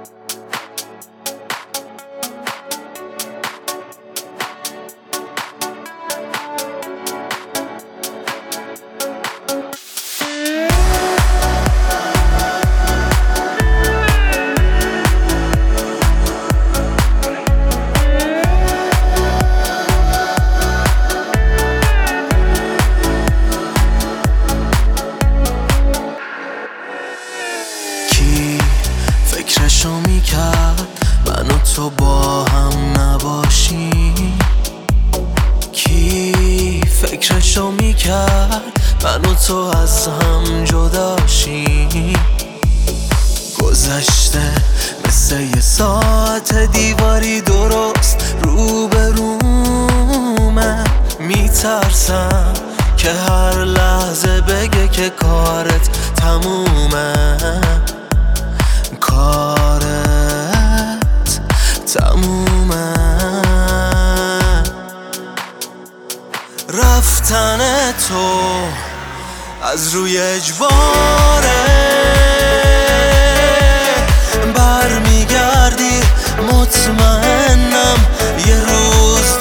فکرشو میکرد من و تو با هم نباشیم؟ کی فکرشو میکرد من و تو از هم جداشیم؟ گذشته مثل یه ساعت دیواری درست روبرومه. میترسم که هر لحظه بگه که کارت تمومه، کارت تمومه. رفتن تو از روی اجباره، برمیگردی مطمئنم یه روز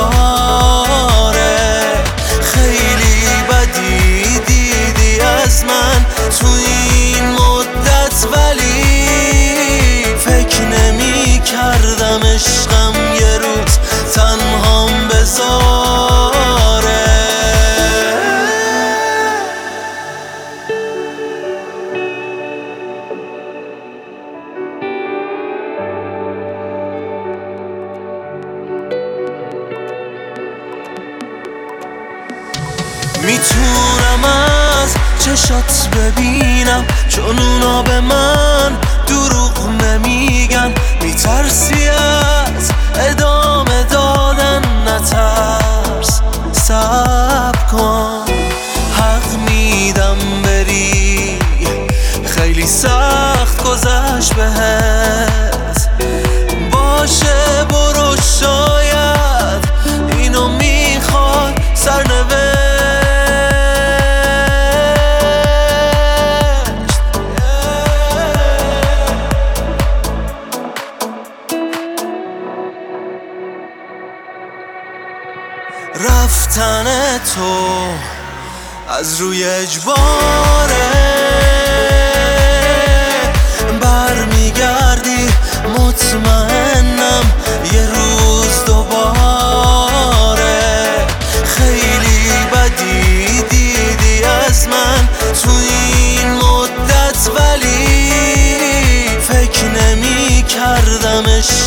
دوباره. خیلی بدی دیدی از من تو این مدت، ولی فکر نمی کردم عشقم یه روز تنهام بذاره. میتونم از چشات ببینم چون اونا به من دروغ نمیگن. میترسی از ادامه دادن، نترس، صبر کن، حق میدم بری. خیلی سخت گذشت بهت، باشه برو، شاید اینو میخواد سرنوشت. رفتن تو از روی اجباره، برمیگردی مطمئنم یه روز دوباره. خیلی بدی دیدی از من تو این مدت، ولی فکر نمی کردمش